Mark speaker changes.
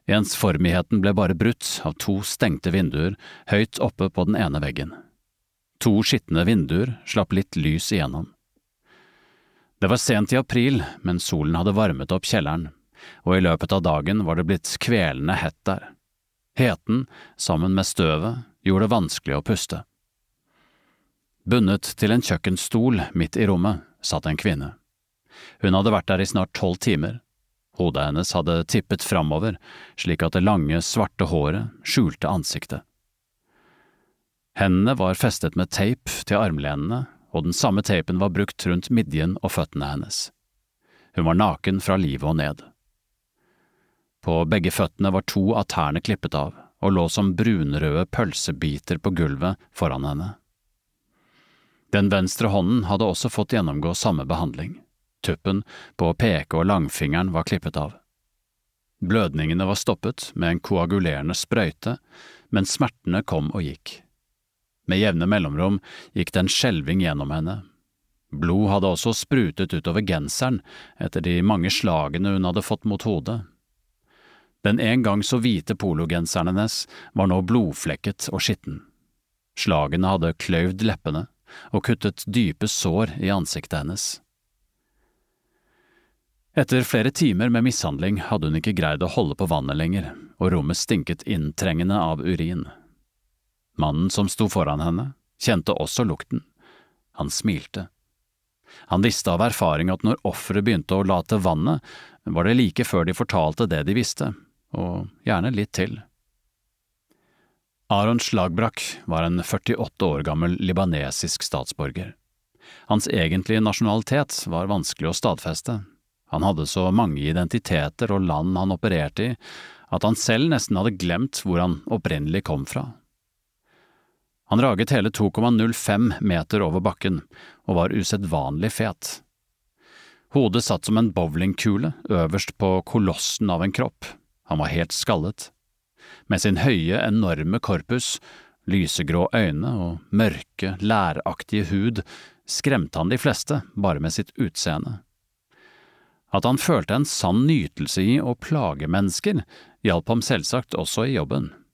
Speaker 1: Ensformigheten ble bare brutt av 2 stengte vinduer høyt oppe på den ene veggen. 2 skitne vinduer slapp litt lys igjennom. Det var sent i april, men solen hadde varmet opp kjelleren, og i løpet av dagen var det blitt kvelende hett der. Heten, sammen med støvet, gjorde det vanskelig å puste. Bundet til en kjøkkenstol midt i rommet satt en kvinne. Hun hadde vært der i snart 12 timer. Hodet hennes hadde tippet framover, slik at det lange, svarte håret skjulte ansiktet. Hendene var festet med teip til armlenene, og den samme teipen var brukt rundt midjen og føttene hennes. Hun var naken fra livet og ned. På begge føttene var 2 av tærne klippet av, og lå som brunrøde pølsebiter på gulvet foran henne. Den venstre hånden hadde også fått gjennomgå samme behandling. Tuppen på peke- og langfingeren var klippet av. Blødningene var stoppet med en koagulerende sprøyte, men smertene kom og gikk. Med jevne mellomrom gikk det en skjelving gjennom henne. Blod hadde også sprutet utover genseren etter de mange slagene hun hadde fått mot hodet. Den en gang så hvite pologenseren hennes var nå blodflekket og skitten. Slagene hadde kløyvd leppene og kuttet dype sår i ansiktet hennes. Etter flere timer med mishandling hadde hun ikke greid å holde på vannet lenger, og rommet stinket inntrengende av urin. Mannen som sto foran henne, kjente også lukten. Han smilte. Han visste av erfaring at når offeret begynte å late vannet, var det like før de fortalte det de visste, og gjerne litt til. Aron Slagbrak var en 48 år gammel libanesisk statsborger. Hans egentlige nasjonalitet var vanskelig å stadfeste. Han hadde så mange identiteter og land han opererte i, at han selv nesten hadde glemt hvor han opprinnelig kom fra. Han raget hele 2,05 meter over bakken, og var usedvanlig fet. Hodet satt som en bowlingkule øverst på kolossen av en kropp. Han var helt skallet. Med sin høye, enorme korpus, lysegrå øyne og mørke, læraktige hud skremte han de fleste bare med sitt utseende. At han følte en sann nytelse i å plage mennesker, hjalp ham selvsagt også i jobben.